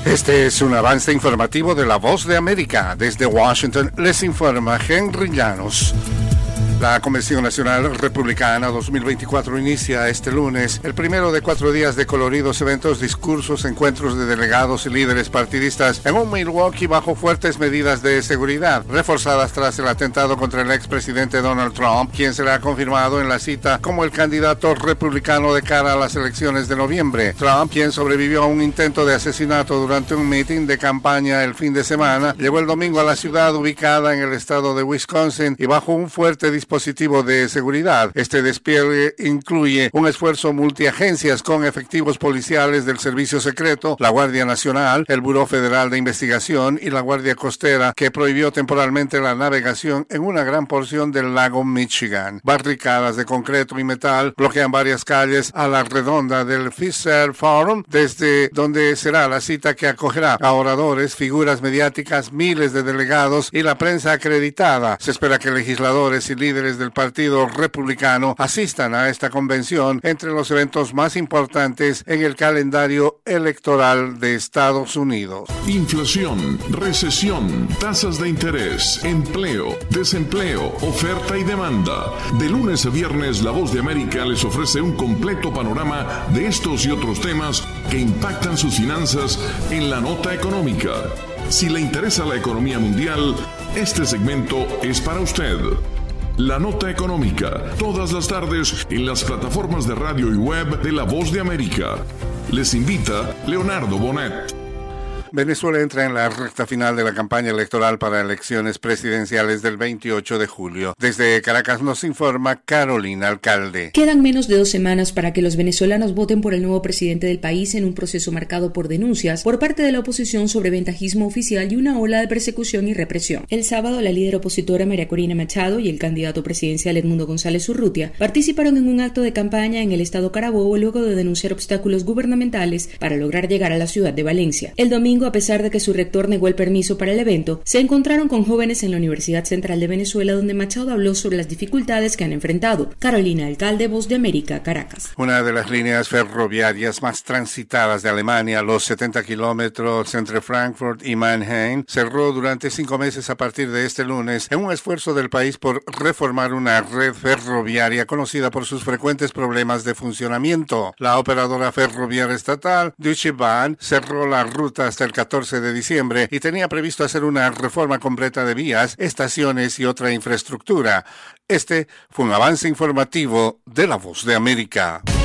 Este es un avance informativo de La Voz de América. Desde Washington les informa Henry Llanos. La Convención Nacional Republicana 2024 inicia este lunes, el primero de 4 días de coloridos eventos, discursos, encuentros de delegados y líderes partidistas en un Milwaukee bajo fuertes medidas de seguridad, reforzadas tras el atentado contra el expresidente Donald Trump, quien será confirmado en la cita como el candidato republicano de cara a las elecciones de noviembre. Trump, quien sobrevivió a un intento de asesinato durante un meeting de campaña el fin de semana, llegó el domingo a la ciudad ubicada en el estado de Wisconsin y bajo un fuerte dispositivo de seguridad. Este despliegue incluye un esfuerzo multiagencias con efectivos policiales del Servicio Secreto, la Guardia Nacional, el Buró Federal de Investigación y la Guardia Costera, que prohibió temporalmente la navegación en una gran porción del lago Michigan. Barricadas de concreto y metal bloquean varias calles a la redonda del Fisher Forum, desde donde será la cita que acogerá a oradores, figuras mediáticas, miles de delegados y la prensa acreditada. Se espera que legisladores y líderes del Partido Republicano asistan a esta convención, entre los eventos más importantes en el calendario electoral de Estados Unidos. Inflación, recesión, tasas de interés, empleo, desempleo, oferta y demanda. De lunes a viernes, La Voz de América les ofrece un completo panorama de estos y otros temas que impactan sus finanzas en la nota económica. Si le interesa la economía mundial, este segmento es para usted. La Nota Económica, todas las tardes en las plataformas de radio y web de La Voz de América. Les invita Leonardo Bonet. Venezuela entra en la recta final de la campaña electoral para elecciones presidenciales del 28 de julio. Desde Caracas nos informa Carolina Alcalde. Quedan menos de 2 semanas para que los venezolanos voten por el nuevo presidente del país en un proceso marcado por denuncias por parte de la oposición sobre ventajismo oficial y una ola de persecución y represión. El sábado, la líder opositora María Corina Machado y el candidato presidencial Edmundo González Urrutia participaron en un acto de campaña en el estado Carabobo luego de denunciar obstáculos gubernamentales para lograr llegar a la ciudad de Valencia. El domingo, a pesar de que su rector negó el permiso para el evento, se encontraron con jóvenes en la Universidad Central de Venezuela, donde Machado habló sobre las dificultades que han enfrentado. Carolina Alcalde, Voz de América, Caracas. Una de las líneas ferroviarias más transitadas de Alemania, los 70 kilómetros entre Frankfurt y Mannheim, cerró durante 5 meses a partir de este lunes en un esfuerzo del país por reformar una red ferroviaria conocida por sus frecuentes problemas de funcionamiento. La operadora ferroviaria estatal, Deutsche Bahn, cerró la ruta hasta el 14 de diciembre y tenía previsto hacer una reforma completa de vías, estaciones y otra infraestructura. Este fue un avance informativo de La Voz de América.